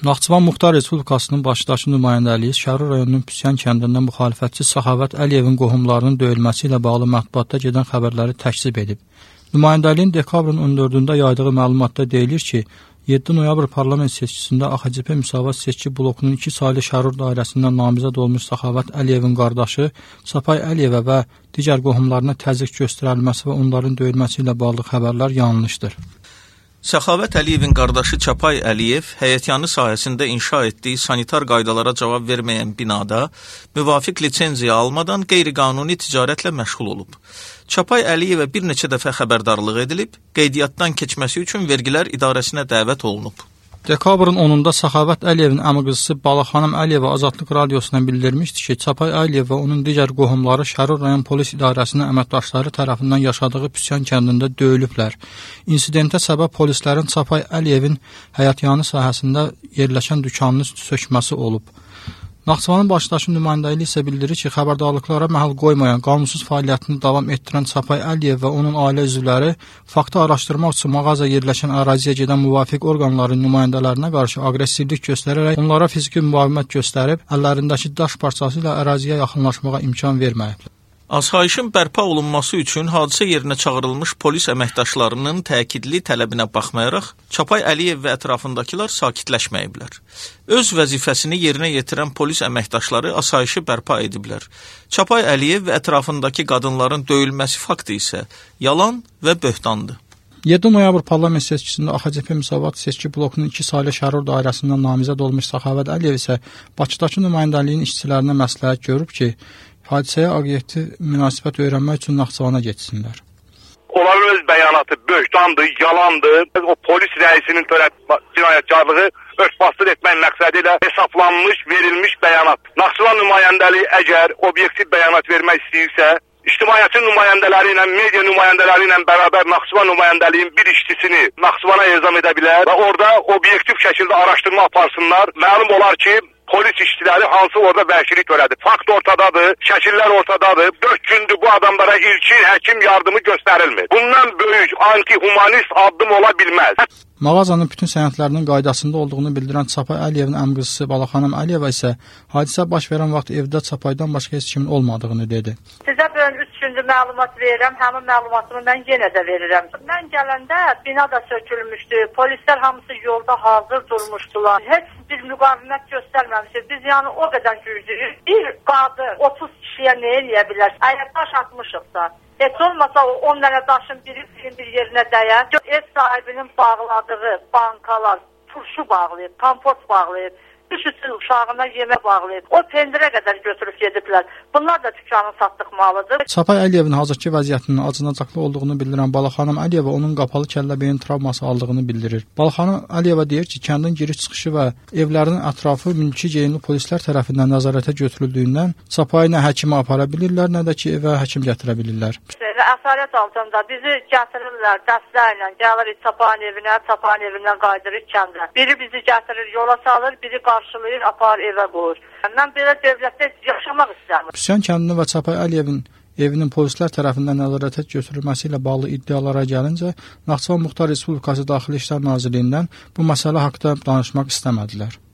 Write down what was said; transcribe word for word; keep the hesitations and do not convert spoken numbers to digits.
Naxçıvan Muxtar Respublikasının Bakıdakı nümayəndəliyi Şərur rayonunun Püsyan kəndində müxalifətçi Səxavət Əliyevin qohumlarının döyülməsi ilə bağlı mətbuatda gedən xəbərləri təkzib edib. Nümayəndəliyin dekabrın on dördündə yaydığı məlumatda deyilir ki, yeddi noyabr parlament seçkisində A X C P Müsavat seçki blokunun iki saylı Şərur dairəsindən namizəd olmuş Səxavət Əliyevin qardaşı Çapay Əliyevə və digər qohumlarına təzyiq göstərilməsi və onların döyülməsi ilə bağlı xəbərlər yanlışdır. Səxavət Əliyevin qardaşı Çapay Əliyev həyətyanı sahəsində inşa etdiyi sanitar qaydalara cavab verməyən binada müvafiq lisenziya almadan qeyri-qanuni ticarətlə məşğul olub. Çapay Əliyevə bir neçə dəfə xəbərdarlıq edilib, qeydiyyatdan keçməsi üçün vergilər idarəsinə dəvət olunub. Dekabrın onunda Səxavət Əliyevin əmiqızısı Balaxanım Əliyeva Azadlıq Radiosuna bildirmişdi ki, Çapay Əliyev və onun digər qohumları Şərur rayon polis idarəsinin əməkdaşları tərəfindən yaşadığı Püsyan kəndində döyülüblər. İnsidentə səbəb polislərin Çapay Əliyevin həyətyanı sahəsində yerləşən dükanını sökməsi olub. Naxçıvanın Bakıdakı nümayəndəliyi isə bildirir ki, xəbərdarlıqlara məhəl qoymayan, qanunsuz fəaliyyətini davam etdirən Çapay Əliyev və onun ailə üzvləri faktı araşdırmaq üçün mağaza yerləşən əraziyə gedən müvafiq orqanların nümayəndələrinə qarşı aqressivlik göstərərək onlara fiziki müqavimət göstərib, əllərindəki daş parçası ilə əraziyə yaxınlaşmağa imkan verməyiblər. Asayişin bərpa olunması üçün hadisə yerinə çağırılmış polis əməkdaşlarının təkidli tələbinə baxmayaraq, Çapay Əliyev və ətrafındakılar sakitləşməyiblər. Öz vəzifəsini yerinə yetirən polis əməkdaşları asayişi bərpa ediblər. Çapay Əliyev və ətrafındakı qadınların döyülməsi faktı isə yalan və böhtandır. yeddi noyabr parlament seçkisində A X C P Müsavat seçki blokunun iki saylı Şərur dairəsindən namizəd olmuş Səxavət Əliyev isə Bakıdakı nümayəndəliyin işçilərinə məsləhət görüb ki, hadisəyə obyektiv münasibət öyrənmək üçün Naxçıvana getsinlər. Onların öz bəyanatı böhtandır, yalandır. O polis rəisinin törətdiyi cinayətkarlığı örtbasdır etmək məqsədi ilə hesablanmış, verilmiş bəyanat. Naxçıvan nümayəndəliyi əgər obyektiv bəyanat vermək istəyirsə, İctimaiyyətin nümayəndələri ilə, media nümayəndələri ilə bərabər Naxçıvan nümayəndəliyin bir işçisini Naxçıvana ezam edə bilər və orada obyektiv şəkildə araşdırma aparsınlar. Məlum olar ki, polis işçiləri hansı orada vəhşilik törədi. Fakt ortadadır, şəkillər ortadadır. Dörd gündür bu adamlara ilkin həkim yardımı göstərilmir. Bundan böyük anti-humanist addım ola bilməz. Mağazanın bütün sənədlərinin qaydasında olduğunu bildirən Çapay Əliyevin əmqızısı Balaxanım Əliyeva isə hadisə baş verən vaxt evdə Çapaydan başqa heç kimin olmadığını dedi. Sizə mən üç gündür məlumat verirəm, həmin məlumatımı mən yenə də verirəm. Mən gələndə bina da sökülmüşdü, polislər hamısı yolda hazır durmuşdular. Heç bir müqavimət göstərməmişik. Biz yəni o qədər güclüyük. Bir qadın otuz kişiyə nə eləyə bilər? Əgər daş atmışıqsa, heç olmasa o on dənə daşın biri bir yerinə dəyər. Ev sahibinin bağladığı bankalar, turşu bağlayıb, kompot bağlayıb, düşüsün uşağına yemək bağlayıb. O pendirə qədər götürüb gediblər. Bunlar da dükkanın satdıq malıdır. Çapay Əliyevin hazırki vəziyyətinin acınacaqlı olduğunu bildirən Balaxanım Əliyeva onun qapalı kəllə beyin travması aldığını bildirir. Balaxanım Əliyeva deyir ki, kəndin giriş-çıxışı və evlərinin ətrafı mülki geyimli polislər tərəfindən nəzarətə götürüldüyündən Çapayı nə həkimə apara bilirlər, nə də ki, evə həkim gətirə bilirlər. Əsarət altında bizi gətirirlər dəstəklə, gəlirik Çapayın evinə, Çapayın evindən qaydırır kəndə. Biri bizi gətirir, yola salır, biri qarşılayır, apar evə qoyur. Mən belə dövlətdə yaşamaq istəmirəm. Püsyan kəndini və Çapay Əliyevin evinin polislər tərəfindən nəzarətə götürülməsi ilə bağlı iddialara gəlincə, Naxçıvan Muxtar Respublikası Daxili İşlər Nazirliyindən bu məsələ haqqında danışmaq istəmədilər.